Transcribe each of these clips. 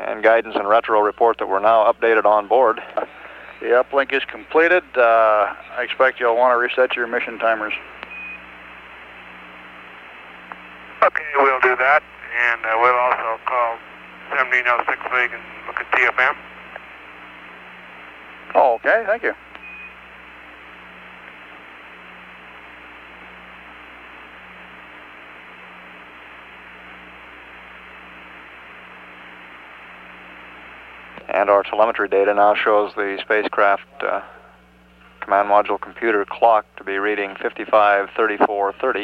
And guidance and retro report that we're now updated on board. The uplink is completed. I expect you'll want to reset your mission timers. Okay, we'll do that, and we'll also call 1706 so you can look at TFM. Oh, okay, thank you. And our telemetry data now shows the spacecraft command module computer clock to be reading 55:34:30.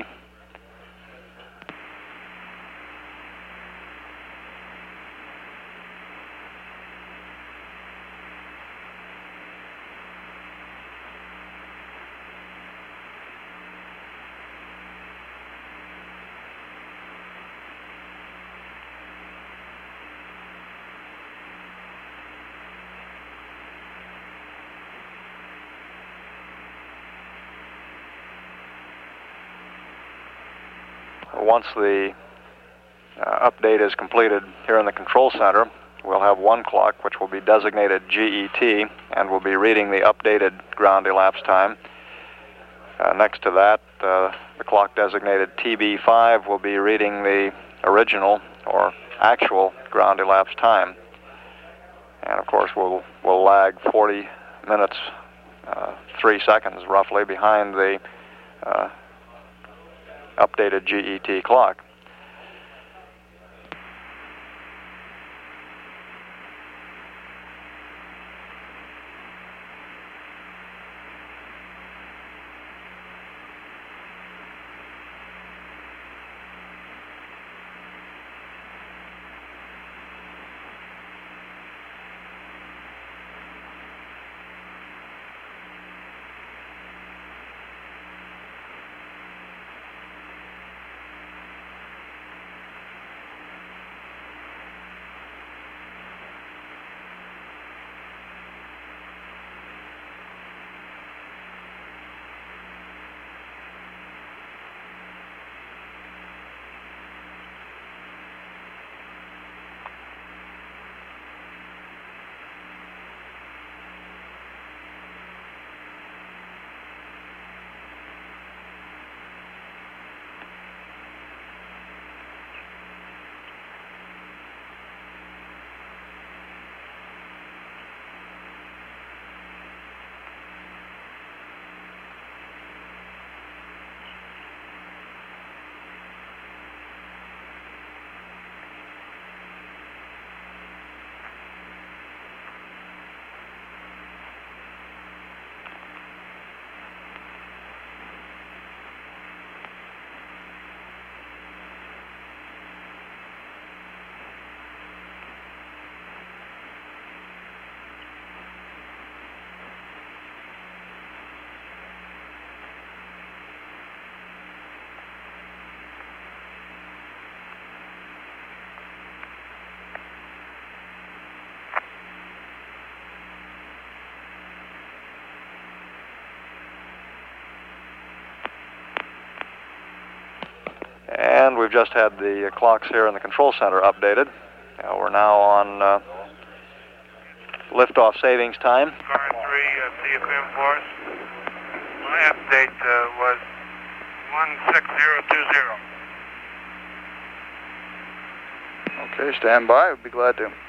Once the update is completed here in the control center, we'll have one clock which will be designated GET and will be reading the updated ground elapsed time. Next to that, the clock designated TB5 will be reading the original or actual ground elapsed time. And of course we'll lag 40 minutes, 3 seconds roughly behind the updated GET clock. And we've just had the clocks here in the control center updated. We're now on liftoff savings time. Car 3, TFM for us. My update was 16020. Okay, stand by. I'd be glad to.